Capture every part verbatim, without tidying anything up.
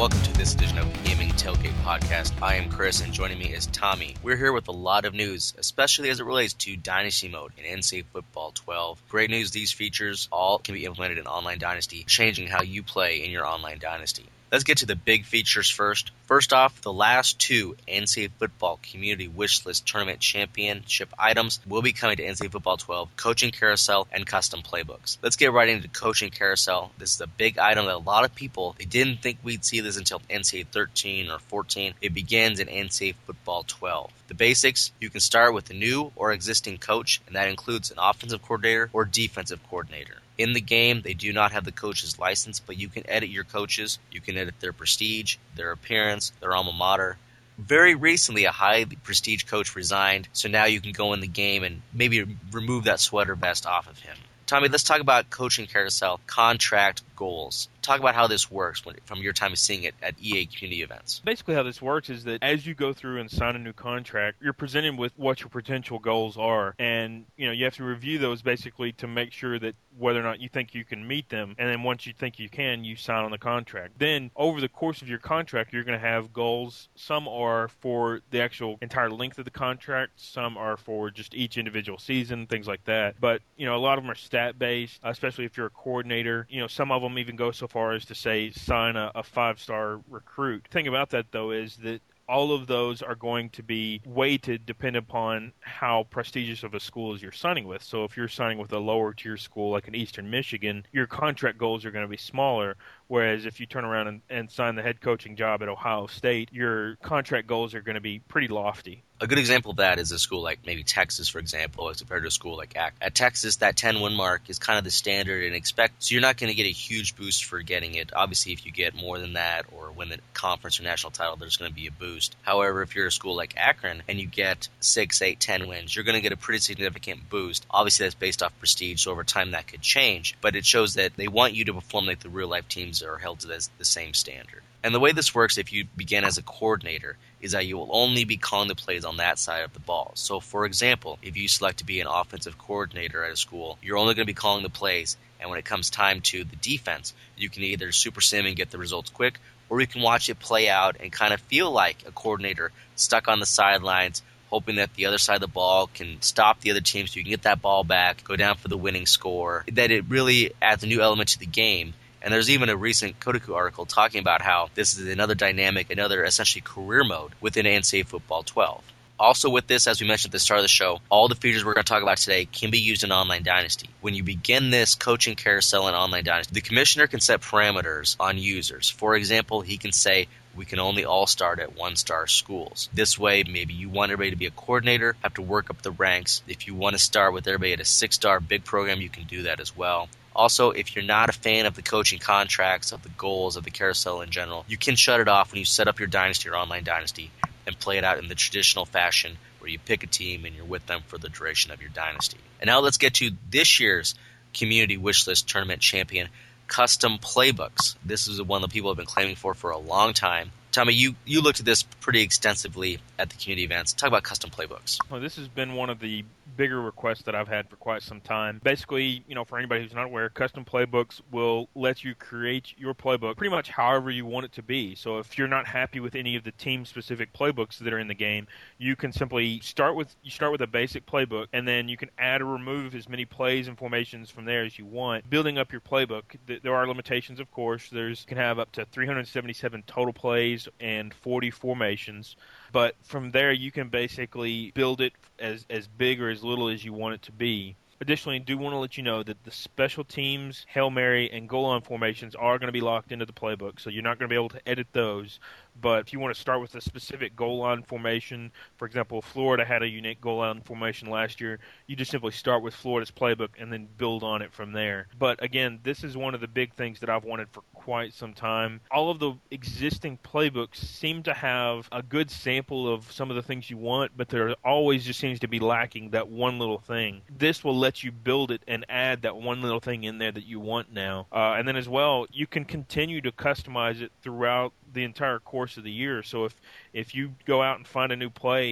Welcome to this edition of the Gaming Tailgate Podcast. I am Chris, and joining me is Tommy. We're here with a lot of news, especially as it relates to Dynasty Mode in N C A A Football twelve. Great news, these features all can be implemented in Online Dynasty, changing how you play in your Online Dynasty. Let's get to the big features first. First off, the last two N C A A Football Community Wishlist Tournament Championship items will be coming to N C A A Football twelve, Coaching Carousel and Custom Playbooks. Let's get right into Coaching Carousel. This is a big item that a lot of people, they didn't think we'd see this until N C A A thirteen or fourteen. It begins in N C A A Football twelve. The basics, you can start with a new or existing coach, and that includes an offensive coordinator or defensive coordinator. In the game, they do not have the coach's license, but you can edit your coaches. You can edit their prestige, their appearance, their alma mater. Very recently, a high prestige coach resigned, so now you can go in the game and maybe remove that sweater vest off of him. Tommy, let's talk about Coaching Carousel contract goals. Talk about how this works when, from your time of seeing it at E A community events. Basically how this works is that as you go through and sign a new contract, you're presented with what your potential goals are. And, you know, you have to review those basically to make sure that whether or not you think you can meet them. And then once you think you can, you sign on the contract. Then over the course of your contract, you're going to have goals. Some are for the actual entire length of the contract. Some are for just each individual season, things like that. But, you know, a lot of them are stat-based, especially if you're a coordinator. You know, some of them even go so far as to say sign a, a five-star recruit. The thing about that, though, is that all of those are going to be weighted depending upon how prestigious of a school as you're signing with. So if you're signing with a lower tier school like in Eastern Michigan, your contract goals are going to be smaller. Whereas if you turn around and, and sign the head coaching job at Ohio State, your contract goals are going to be pretty lofty. A good example of that is a school like maybe Texas, for example, as compared to a school like A C. At Texas, that ten-win mark is kind of the standard and expect, so you're not going to get a huge boost for getting it. Obviously, if you get more than that or win the conference or national title, there's going to be a boost. However, if you're a school like Akron and you get six, eight, ten wins, you're going to get a pretty significant boost. Obviously, that's based off prestige, so over time that could change, but it shows that they want you to perform like the real-life teams are held to the, the same standard. And the way this works, if you begin as a coordinator, is that you will only be calling the plays on that side of the ball. So, for example, if you select to be an offensive coordinator at a school, you're only going to be calling the plays, and when it comes time to the defense, you can either super sim and get the results quick, or you can watch it play out and kind of feel like a coordinator stuck on the sidelines, hoping that the other side of the ball can stop the other team so you can get that ball back, go down for the winning score, that it really adds a new element to the game. And there's even a recent Kotaku article talking about how this is another dynamic, another essentially career mode within N C A A Football twelve. Also with this, as we mentioned at the start of the show, all the features we're going to talk about today can be used in Online Dynasty. When you begin this Coaching Carousel in Online Dynasty, the commissioner can set parameters on users. For example, he can say, we can only all start at one-star schools. This way, maybe you want everybody to be a coordinator, have to work up the ranks. If you want to start with everybody at a six-star big program, you can do that as well. Also, if you're not a fan of the coaching contracts, of the goals, of the carousel in general, you can shut it off when you set up your dynasty or Online Dynasty and play it out in the traditional fashion where you pick a team and you're with them for the duration of your dynasty. And now let's get to this year's Community Wishlist Tournament Champion, Custom Playbooks. This is the one that people have been claiming for for a long time. Tommy, you, you looked at this pretty extensively at the community events. Talk about Custom Playbooks. Well, this has been one of the bigger requests that I've had for quite some time. Basically, you know, for anybody who's not aware, Custom Playbooks will let you create your playbook pretty much however you want it to be. So if you're not happy with any of the team-specific playbooks that are in the game, you can simply start with you start with a basic playbook, and then you can add or remove as many plays and formations from there as you want. Building up your playbook, there are limitations, of course. There's you can have up to three hundred seventy-seven total plays and forty formations. But from there, you can basically build it as, as big or as little as you want it to be. Additionally, I do want to let you know that the special teams, Hail Mary, and goal line formations are going to be locked into the playbook, so you're not going to be able to edit those. But if you want to start with a specific goal line formation, for example, Florida had a unique goal line formation last year, you just simply start with Florida's playbook and then build on it from there. But again, this is one of the big things that I've wanted for quite some time. All of the existing playbooks seem to have a good sample of some of the things you want, but there always just seems to be lacking that one little thing. This will let you build it and add that one little thing in there that you want now. Uh, and then as well, you can continue to customize it throughout the entire course of the year. So if if you go out and find a new play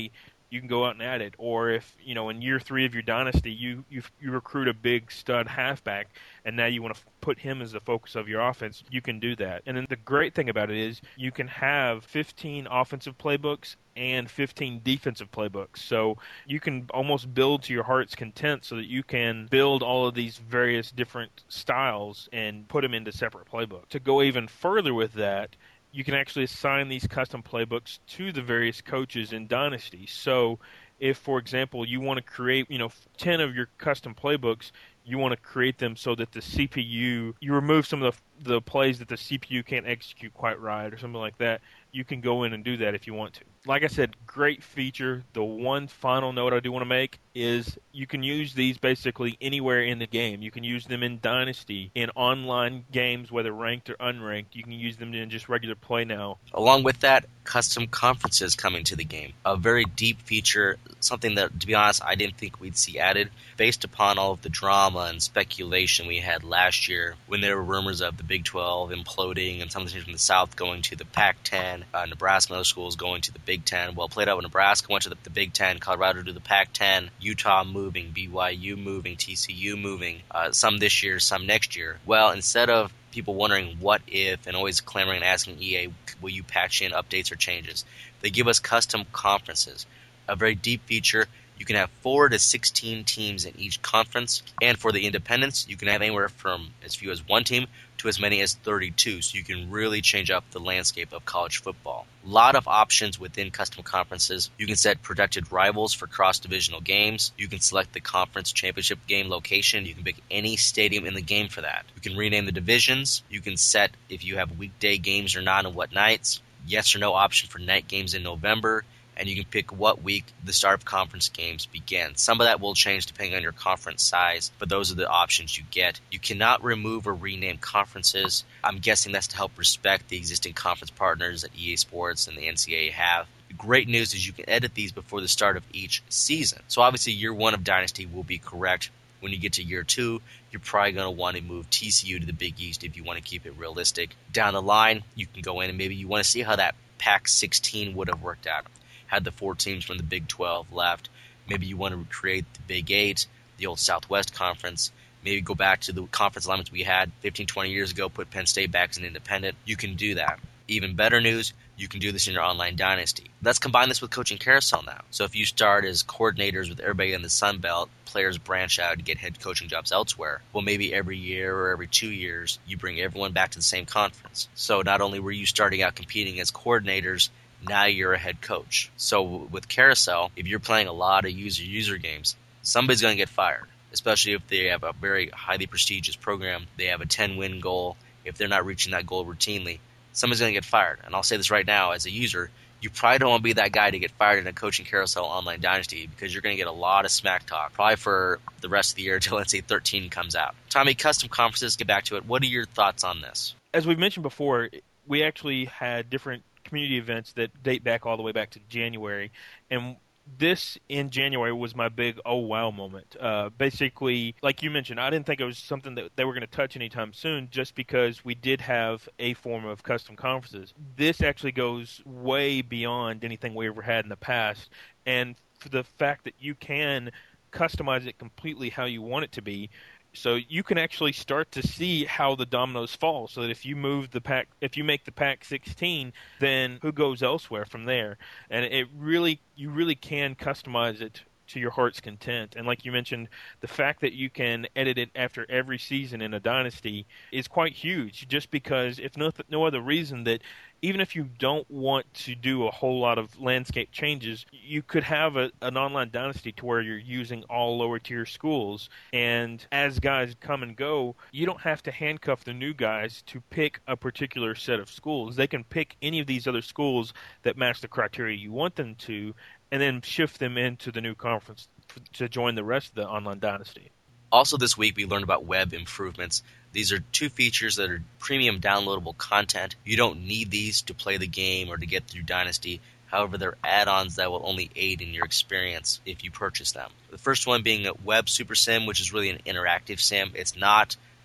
you can go out and add it. Or if, you know, in year three of your dynasty, you you, you recruit a big stud halfback, and now you want to put him as the focus of your offense, you can do that. And then the great thing about it is you can have fifteen offensive playbooks and fifteen defensive playbooks. So you can almost build to your heart's content so that you can build all of these various different styles and put them into separate playbooks. To go even further with that, you can actually assign these custom playbooks to the various coaches in Dynasty. So if, for example, you want to create, you know, ten of your custom playbooks, you want to create them so that the C P U, you remove some of the, the plays that the C P U can't execute quite right or something like that, you can go in and do that if you want to. Like I said, great feature. The one final note I do want to make is you can use these basically anywhere in the game. You can use them in Dynasty, in online games, whether ranked or unranked. You can use them in just regular play now. Along with that, custom conferences coming to the game. A very deep feature, something that, to be honest, I didn't think we'd see added, based upon all of the drama and speculation we had last year when there were rumors of the Big twelve imploding and some of the teams from the South going to the Pac ten, uh, Nebraska and other schools going to the Big ten. Well, played out with Nebraska, went to the, the Big ten, Colorado to the Pac ten, Utah moving, B Y U moving, T C U moving, uh, some this year, some next year. Well, instead of people wondering what if and always clamoring and asking E A, will you patch in updates or changes, they give us custom conferences, a very deep feature. You can have four to sixteen teams in each conference, and for the independents, you can have anywhere from as few as one team to as many as thirty-two, so you can really change up the landscape of college football. A lot of options within custom conferences. You can set projected rivals for cross-divisional games. You can select the conference championship game location. You can pick any stadium in the game for that. You can rename the divisions. You can set if you have weekday games or not and what nights. Yes or no option for night games in November. And you can pick what week the start of conference games begin. Some of that will change depending on your conference size, but those are the options you get. You cannot remove or rename conferences. I'm guessing that's to help respect the existing conference partners that E A Sports and the N C double A have. The great news is you can edit these before the start of each season. So obviously year one of Dynasty will be correct. When you get to year two, you're probably going to want to move T C U to the Big East if you want to keep it realistic. Down the line, you can go in and maybe you want to see how that Pac sixteen would have worked out. Had the four teams from the Big twelve left. Maybe you want to create the Big eight, the old Southwest Conference. Maybe go back to the conference alignments we had fifteen, twenty years ago, put Penn State back as an independent. You can do that. Even better news, you can do this in your online dynasty. Let's combine this with Coaching Carousel now. So if you start as coordinators with everybody in the Sun Belt, players branch out to get head coaching jobs elsewhere. Well, maybe every year or every two years, you bring everyone back to the same conference. So not only were you starting out competing as coordinators, now you're a head coach. So with Carousel, if you're playing a lot of user-user games, somebody's going to get fired, especially if they have a very highly prestigious program. They have a ten-win goal. If they're not reaching that goal routinely, somebody's going to get fired. And I'll say this right now, as a user, you probably don't want to be that guy to get fired in a Coaching Carousel online dynasty because you're going to get a lot of smack talk, probably for the rest of the year until, let's say, thirteen comes out. Tommy, custom conferences, get back to it. What are your thoughts on this? As we've mentioned before, we actually had different community events that date back all the way back to January, and this in January was my big oh wow moment. Uh, basically, like you mentioned, I didn't think it was something that they were going to touch anytime soon just because we did have a form of custom conferences. This actually goes way beyond anything we ever had in the past, and for the fact that you can customize it completely how you want it to be. So you can actually start to see how the dominoes fall. So that if you move the pack, if you make the Pac sixteen, then who goes elsewhere from there? And it really, you really can customize it to your heart's content. And like you mentioned, the fact that you can edit it after every season in a dynasty is quite huge. Just because, if no, no other reason, that even if you don't want to do a whole lot of landscape changes, you could have a, an online dynasty to where you're using all lower tier schools. And as guys come and go, you don't have to handcuff the new guys to pick a particular set of schools. They can pick any of these other schools that match the criteria you want them to, and then shift them into the new conference to join the rest of the online dynasty. Also this week, we learned about web improvements. These are two features that are premium downloadable content. You don't need these to play the game or to get through Dynasty. However, they're add-ons that will only aid in your experience if you purchase them. The first one being a Web Super Sim, which is really an interactive sim. It's not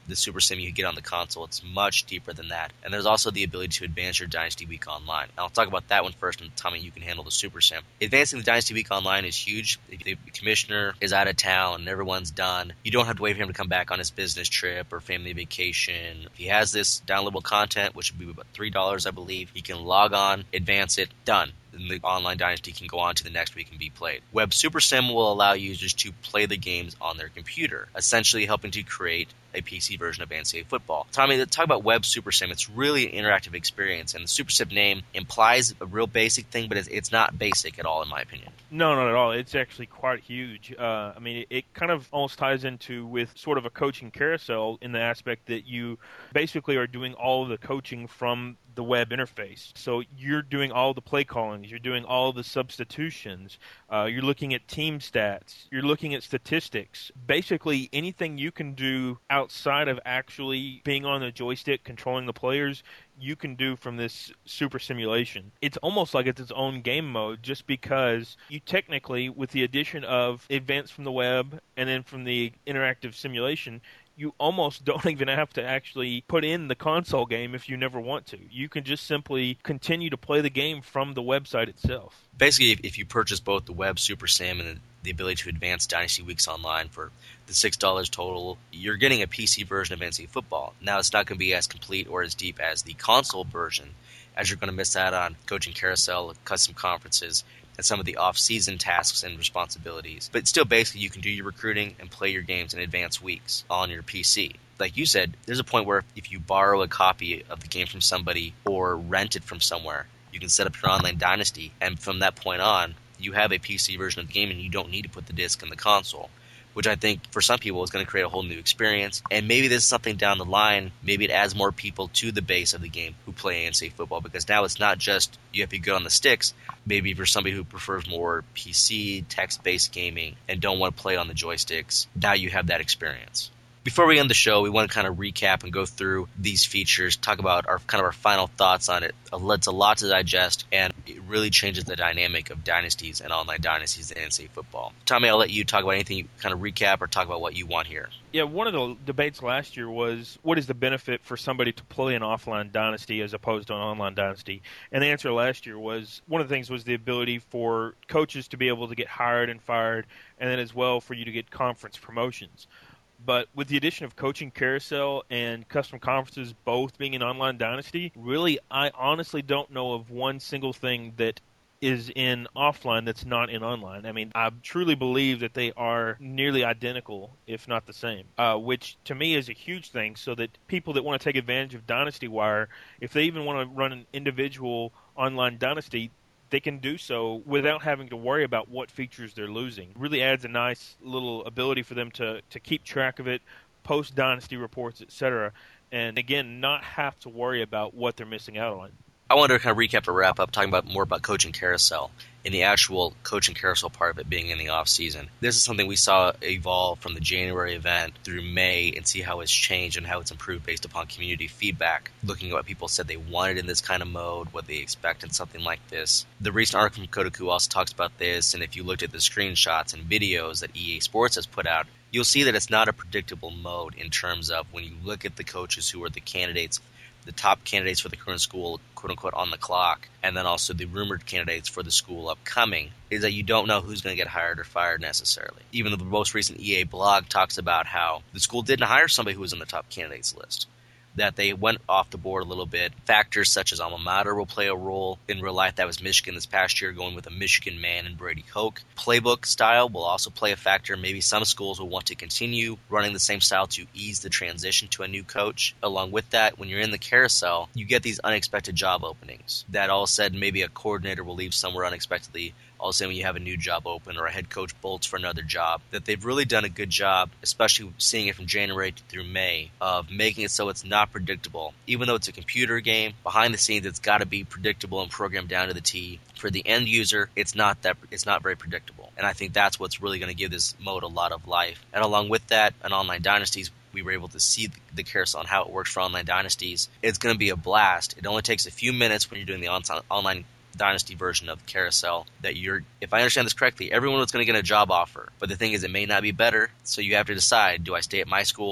the Super Sim you get on the console. It's much deeper than that. And there's also the ability to advance your Dynasty Week Online. Now, I'll talk about that one first and tell me you can handle the Super Sim. Advancing the Dynasty Week Online is huge. If the commissioner is out of town and everyone's done, you don't have to wait for him to come back on his business trip or family vacation. If he has this downloadable content, which would be about three dollars, I believe, he can log on, advance it, done. And the online Dynasty can go on to the next week and be played. Web Super Sim will allow users to play the games on their computer, essentially helping to create a P C version of N C double A football. Tommy, let's talk about Web Super Sim. It's really an interactive experience, and the Super Sim name implies a real basic thing, but it's, it's not basic at all, in my opinion. No, not at all. It's actually quite huge. Uh, I mean, it, it kind of almost ties into with sort of a coaching carousel in the aspect that you basically are doing all of the coaching from the web interface. So you're doing all the play callings, you're doing all the substitutions, uh, you're looking at team stats, you're looking at statistics. Basically, anything you can do outside of actually being on the joystick controlling the players, you can do from this super simulation. It's almost like it's its own game mode, just because you technically, with the addition of advanced from the web and then from the interactive simulation, you almost don't even have to actually put in the console game if you never want to. You can just simply continue to play the game from the website itself. Basically, if, if you purchase both the Web Super Sim and the, the ability to advance Dynasty Weeks Online for the six dollars total, you're getting a P C version of N C double A football. Now, it's not going to be as complete or as deep as the console version, as you're going to miss out on coaching carousel, custom conferences, and some of the off-season tasks and responsibilities. But still, basically, you can do your recruiting and play your games in advanced weeks on your P C. Like you said, there's a point where if you borrow a copy of the game from somebody or rent it from somewhere, you can set up your online Dynasty, and from that point on, you have a P C version of the game and you don't need to put the disc in the console, which I think for some people is going to create a whole new experience. And maybe this is something down the line, maybe it adds more people to the base of the game who play N C double A football, because now it's not just you have to be good on the sticks. Maybe for somebody who prefers more P C, text-based gaming, and don't want to play on the joysticks, now you have that experience. Before we end the show, we want to kind of recap and go through these features, talk about our kind of our final thoughts on it. It's a lot to digest, and it really changes the dynamic of dynasties and online dynasties in N C double A football. Tommy, I'll let you talk about anything, kind of recap or talk about what you want here. Yeah, one of the debates last year was, what is the benefit for somebody to play an offline dynasty as opposed to an online dynasty? And the answer last year was, one of the things was the ability for coaches to be able to get hired and fired, and then as well for you to get conference promotions. But with the addition of Coaching Carousel and Custom Conferences both being an online dynasty, really, I honestly don't know of one single thing that is in offline that's not in online. I mean, I truly believe that they are nearly identical, if not the same, uh, which to me is a huge thing, so that people that want to take advantage of Dynasty Wire, if they even want to run an individual online dynasty, they can do so without having to worry about what features they're losing. It really adds a nice little ability for them to, to keep track of it, post dynasty reports, et cetera, and again, not have to worry about what they're missing out on. I wanted to kind of recap or wrap up talking about more about Coaching Carousel and the actual Coaching Carousel part of it being in the off season. This is something we saw evolve from the January event through May and see how it's changed and how it's improved based upon community feedback, looking at what people said they wanted in this kind of mode, what they expect in something like this. The recent article from Kotaku also talks about this, and if you looked at the screenshots and videos that E A Sports has put out, you'll see that it's not a predictable mode in terms of when you look at the coaches who are the candidates, the top candidates for the current school, quote-unquote, on the clock, and then also the rumored candidates for the school upcoming, is that you don't know who's going to get hired or fired necessarily. Even though the most recent E A blog talks about how the school didn't hire somebody who was on the top candidates list, that they went off the board a little bit. Factors such as alma mater will play a role. In real life, that was Michigan this past year, going with a Michigan man and Brady Hoke. Playbook style will also play a factor. Maybe some schools will want to continue running the same style to ease the transition to a new coach. Along with that, when you're in the carousel, you get these unexpected job openings. That all said, maybe a coordinator will leave somewhere unexpectedly. All of a sudden, when you have a new job open or a head coach bolts for another job, that they've really done a good job, especially seeing it from January through May, of making it so it's not predictable. Even though it's a computer game, behind the scenes, it's got to be predictable and programmed down to the T. For the end user, it's not that it's not very predictable. And I think that's what's really going to give this mode a lot of life. And along with that, in online dynasties, we were able to see the carousel and how it works for online dynasties. It's going to be a blast. It only takes a few minutes when you're doing the on- online dynasty version of carousel that you're, if I understand this correctly, everyone was going to get a job offer. But the thing is, it may not be better, so you have to decide, do I stay at my school,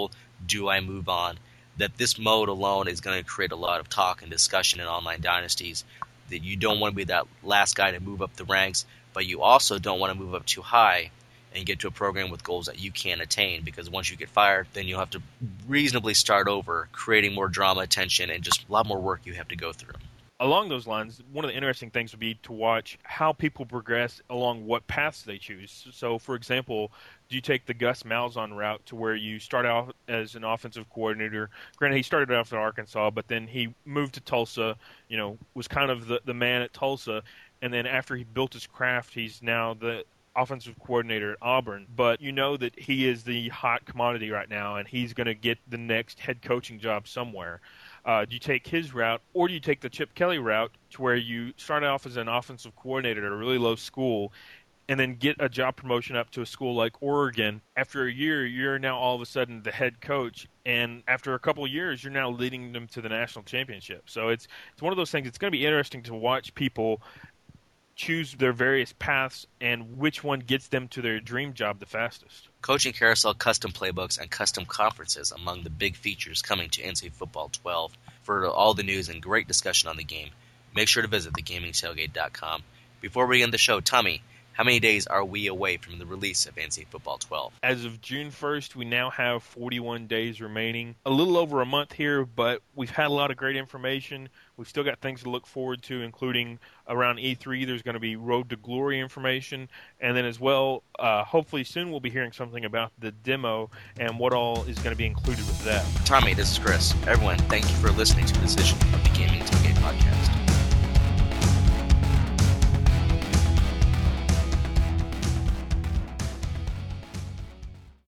do I move on? That this mode alone is going to create a lot of talk and discussion in online dynasties. That you don't want to be that last guy to move up the ranks, but you also don't want to move up too high and get to a program with goals that you can't attain, because once you get fired, then you'll have to reasonably start over, creating more drama, tension, and just a lot more work you have to go through. Along those lines, one of the interesting things would be to watch how people progress along what paths they choose. So, for example, do you take the Gus Malzahn route to where you start out as an offensive coordinator? Granted, he started off at Arkansas, but then he moved to Tulsa, you know, was kind of the, the man at Tulsa, and then after he built his craft, he's now the offensive coordinator at Auburn. But you know that he is the hot commodity right now, and he's going to get the next head coaching job somewhere. Uh, do you take his route, or do you take the Chip Kelly route to where you start off as an offensive coordinator at a really low school and then get a job promotion up to a school like Oregon? After a year, you're now all of a sudden the head coach, and after a couple of years, you're now leading them to the national championship. So it's it's one of those things. It's going to be interesting to watch people choose their various paths and which one gets them to their dream job the fastest. Coaching Carousel custom playbooks and custom conferences among the big features coming to N C double A Football twelve. For all the news and great discussion on the game, make sure to visit the gaming tailgate dot com. Before we end the show, Tommy, how many days are we away from the release of N C double A Football twelve? As of June first, we now have forty-one days remaining. A little over a month here, but we've had a lot of great information. We've still got things to look forward to, including around E three, there's going to be Road to Glory information. And then as well, uh, hopefully soon we'll be hearing something about the demo and what all is going to be included with that. Tommy, this is Chris. Everyone, thank you for listening to this edition of the Gaming Tailgate Podcast.